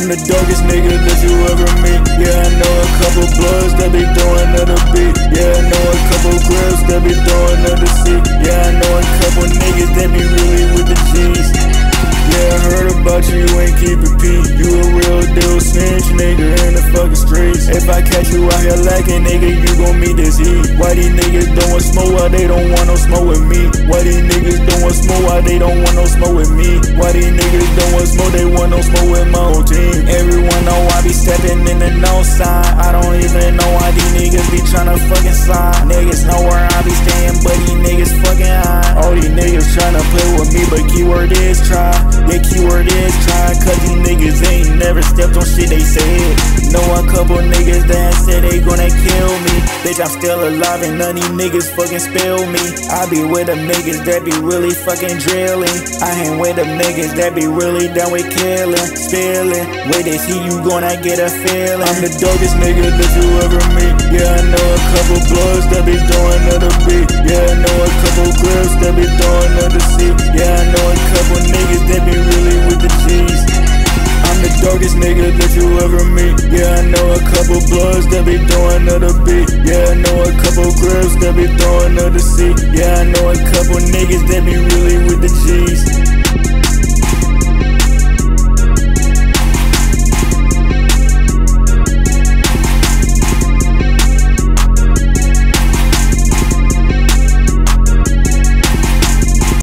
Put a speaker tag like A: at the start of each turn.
A: I'm the darkest nigga that you ever meet. Yeah, I know a couple bloods that be throwing to the beat. Yeah, I know a couple grips that be throwing to the seat. Yeah, I know a couple niggas that be really with the G's. Yeah, I heard about you, you ain't keep it peep. You a real deal snitch, nigga, in the fucking streets. If I catch you out here lacking, nigga, you gon' meet this heat. Why these niggas don't want smoke, why they don't want no smoke with me? Why these niggas don't want smoke, why they don't want no smoke with me? Why these niggas don't want smoke, they want no smoke with my whole team. Everyone know I be stepping in the no sign. I don't even know why these niggas be tryna fucking slide. Niggas know where I be staying, but these niggas fucking high. All these niggas tryna play with me, but keyword is try. Yeah, keyword is try, cause these niggas ain't never stepped on shit they said. Know a couple niggas that said they gonna kill me. Bitch, I'm still alive and none of these niggas fucking spill me. I be with them niggas that be really fucking drilling. I hang with them niggas that be really down with killing, spilling. Wait to see you gonna get a feeling. I'm the darkest nigga that you ever meet. Yeah, I know a couple bloods that be throwing to the beat. Yeah, I know a couple grips that be throwing to the seat. Yeah, I know a couple niggas that be really with the G's. I'm the darkest nigga that you ever meet. Yeah, I know a couple bloods that be throwing to the beat. Yeah, I know a couple grips that be throwing to the seat. Yeah, I know a couple niggas that be really with the G's.